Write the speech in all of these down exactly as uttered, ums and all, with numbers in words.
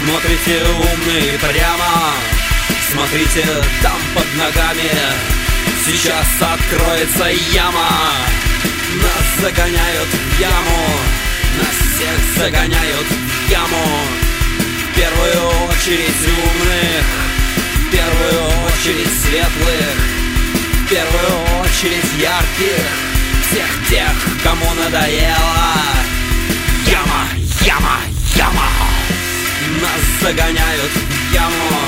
смотрите умный прямо, смотрите там под ногами, сейчас откроется яма. Нас загоняют в яму, нас всех загоняют в яму. В первую очередь умных, в первую очередь светлых, в первую очередь ярких, всех тех, кому надоело. Яма, яма, яма. Нас загоняют в яму.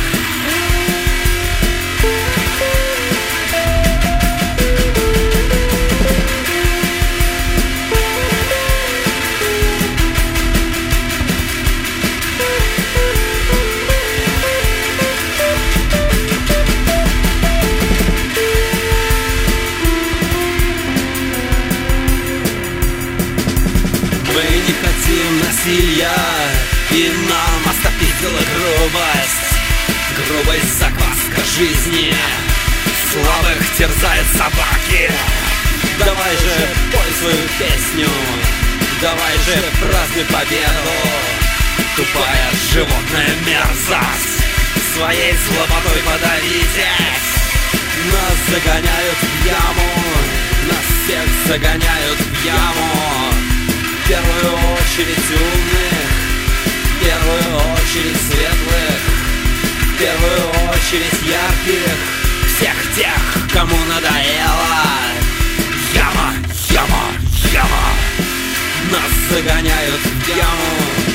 Мы не хотим насилия, и нам остопила грубость. Грубость закваска жизни, слабых терзают собаки. Давай же пой свою песню, давай же празднуй победу. Тупая животная мерзость, своей слаботой подавитесь. Нас загоняют в яму, нас всех загоняют в яму. В первую очередь умных, в первую очередь светлых, в первую очередь ярких, всех тех, кому надоело. Яма, яма, яма. Нас загоняют в яму.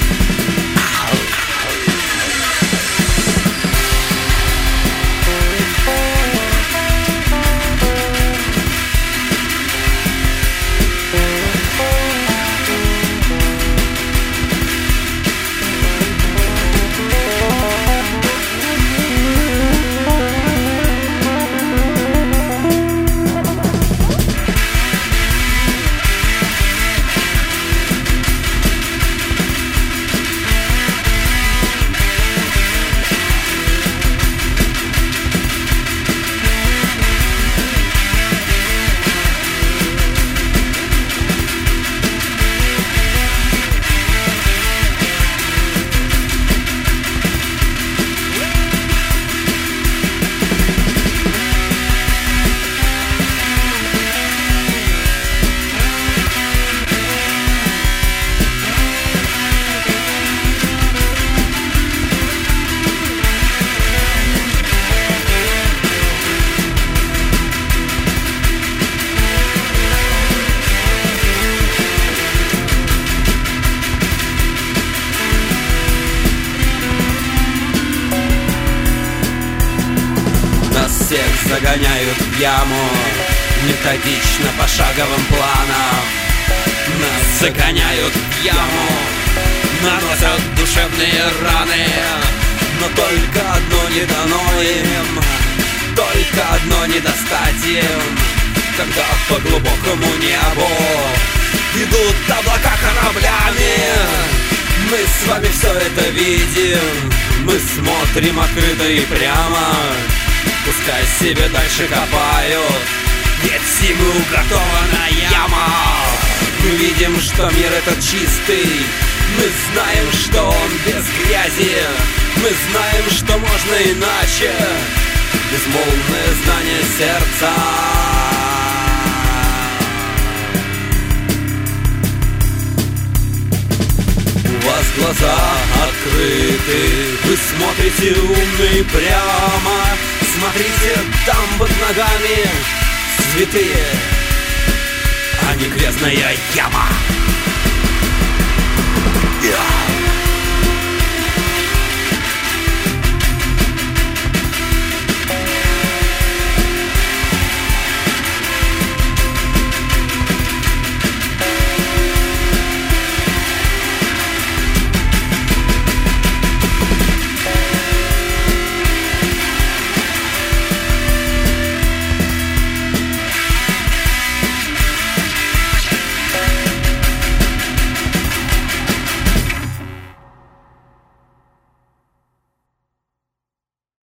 Всех загоняют в яму, методично пошаговым планом. Нас загоняют в яму, наносят душевные раны. Но только одно не дано им, только одно не достать им. Когда по глубокому небу идут облака кораблями, мы с вами все это видим. Мы смотрим открыто и прямо, пускай себе дальше копают, ведь ему уготована яма. Мы видим, что мир этот чистый, мы знаем, что он без грязи. Мы знаем, что можно иначе, безмолвное знание сердца. У вас глаза открыты, вы смотрите умный прямо. Смотрите, там под ногами святые, а не грязная яма. Yeah.